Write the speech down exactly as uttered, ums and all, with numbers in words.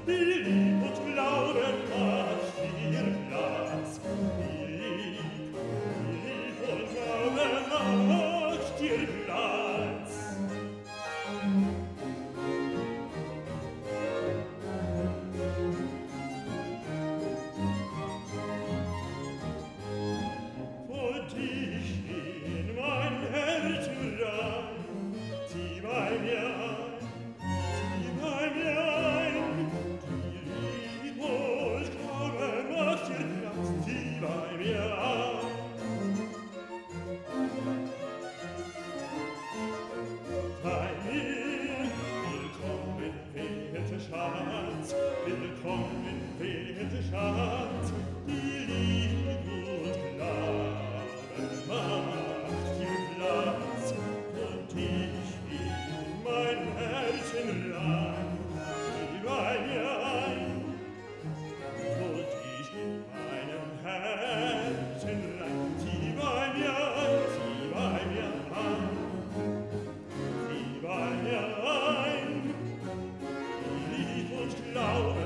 die Lieb und Glauben macht dir Platz. Die Lieb, die Lieb und Glauben macht dir Platz. Vor dich in mein Herz rein, zieh bei mir ein, zieh bei mir ein. Die Lieb und Glaube macht dir Platz, zieh bei mir ein. Bei mir, willkommen, werte Schatz, willkommen, werte Schatz, die Lieb und Glauben macht dir Platz, und ich in mein Herzen rein, zieh bei mir ein, und ich in meinem Herzen rein, zieh bei mir ein, zieh bei mir ein, zieh bei mir ein, die Lieb und Glaube